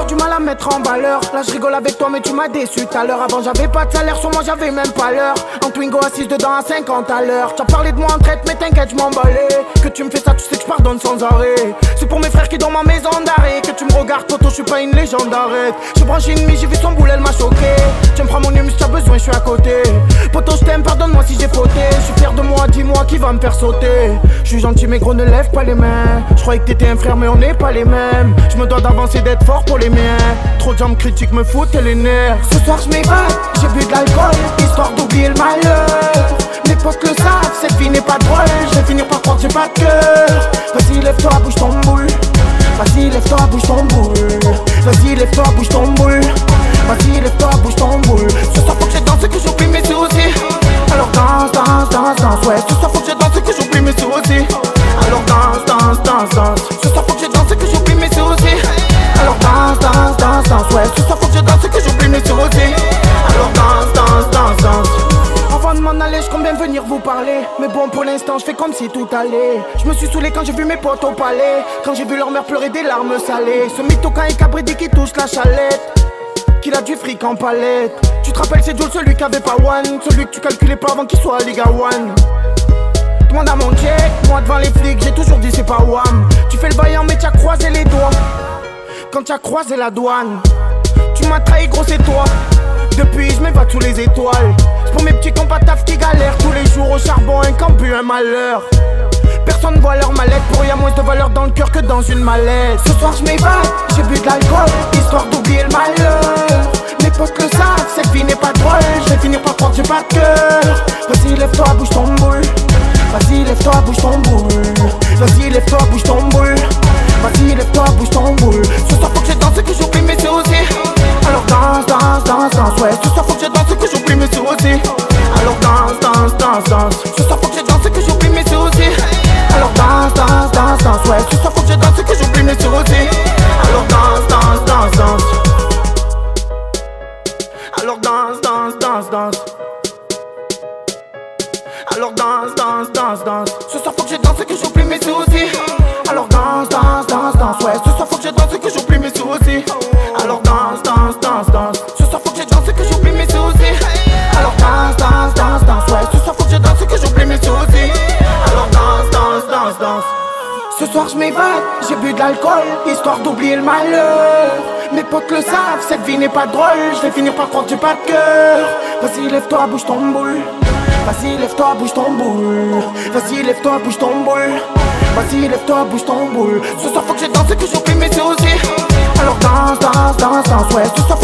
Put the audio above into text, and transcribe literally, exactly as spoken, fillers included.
du mal à mettre en valeur. Là je rigole avec toi mais tu m'as déçu tout à l'heure. Avant j'avais pas de salaire, sur moi j'avais même pas l'heure. En Twingo assise dedans à cinquante à l'heure. T'as parlé de moi en traite mais t'inquiète je m'emballais. Que tu me fais ça tu sais que je pardonne sans arrêt. C'est pour mes frères qui dorment en maison d'arrêt. Que tu me regardes Toto, je suis pas une légende, arrête. J'ai branché une mise, j'ai vu son boule, elle m'a choqué. Tu me prends mon humus, t'as besoin, je suis à côté. Poto je t'aime, pardonne-moi si j'ai fauté. Je suis fier de moi, dis-moi qui va me faire sauter. Je suis gentil mais gros ne lève pas les mains. Je croyais que t'étais un frère mais on n'est pas les mêmes. Je me dois d'avancer, d'être fort pour les miens. Trop de gens me critiquent, me foutent les nerfs. Ce soir je m'évade, j'ai bu de l'alcool, histoire d'oublier le malheur. Mes potes le savent, cette vie n'est pas drôle. Je vais finir par croire que j'ai pas de cœur. Vas-y lève-toi, bouge ton boule. Vas-y lève-toi, bouge ton boule. Vas-y lève-toi, bouge ton boule. Vas-y lève-toi, bouge ton boule. Ce soir faut que je danse, que j'oublie mes soucis. Alors danse, danse, danse, danse. Ouais, ce soir faut que je danse, que j'oublie mes soucis. Alors danse, danse, danse, danse. Ce soir faut que je danse, que j'oublie mes soucis. Alors danse, danse, danse, danse. Ouais, ce soir faut que je danse, que j'oublie mes soucis. Alors danse, danse, danse, danse. Avant de m'en aller, je compte bien venir vous parler. Mais bon, pour l'instant, je fais comme si tout allait. Je me suis saoulé quand j'ai vu mes potes au palais. Quand j'ai vu leur mère pleurer des larmes salées. Ce mytho quand il cabridi qui touche la chalette. Qu'il a du fric en palette. Tu te rappelles, c'est Jules, celui qui avait pas one. Celui que tu calculais pas avant qu'il soit à Liga One. Demande à mon check, moi devant les flics, j'ai toujours dit c'est pas wham. Tu fais le vaillant mais t'as croisé les doigts. Quand t'as croisé la douane. Tu m'as trahi gros c'est toi. Depuis je m'évade sous les étoiles. C'est pour mes petits compas taf qui galèrent tous les jours au charbon, un camp un malheur. Personne voit leur mallette, pour y a moins de valeur dans le cœur que dans une mallette. Ce soir je m'évade, j'ai bu de l'alcool, histoire d'oublier le malheur. Mes potes le savent, cette vie n'est pas drôle. Je vais finir par croire que j'ai pas de cœur. Vas-y lève-toi, bouge ton boule. Vas-y lève-toi, bouge ton boule. Vas-y lève-toi, bouge ton boule. Vas-y lève-toi, bouge ton boule. Ce soir faut que je danse, que j'oublie mes soucis. Alors danse, danse, danse, danse. Ouais, ce soir faut que je danse, que j'oublie mes soucis. Alors danse, danse, danse, danse. Ce soir faut que je danse, que j'oublie mes soucis. Alors danse, danse, danse, danse. Ouais, ce soir faut que je danse, que j'oublie mes soucis. Alors danse, danse, danse, danse. Alors danse, danse, danse, danse. Alors danse, danse, danse, danse. Ce soir faut que je danse, que j'oublie mes soucis. Alors danse, danse, danse, danse. Ouais, ce soir faut que je danse, que j'oublie mes soucis. Alors danse, danse, danse, danse. Ce soir faut que je danse, que j'oublie mes soucis. Alors danse, danse, danse, danse. Ouais, ce soir faut que je danse, que j'oublie mes soucis. Alors danse, danse, danse, danse. Ce soir je m'évade, j'ai bu de l'alcool, histoire d'oublier le malheur. Mes potes le savent, cette vie n'est pas drôle. Je vais finir par croire que j'ai pas de cœur. Vas-y lève-toi, bouge ton boule. Vas-y lève-toi, bouge ton boule. Vas-y lève-toi, bouge ton boule. Vas-y lève-toi, bouge ton boule. Ce soir faut que je danse, que j'oublie mes soucis. Alors danse, danse, danse, danse. Ouais, ce soir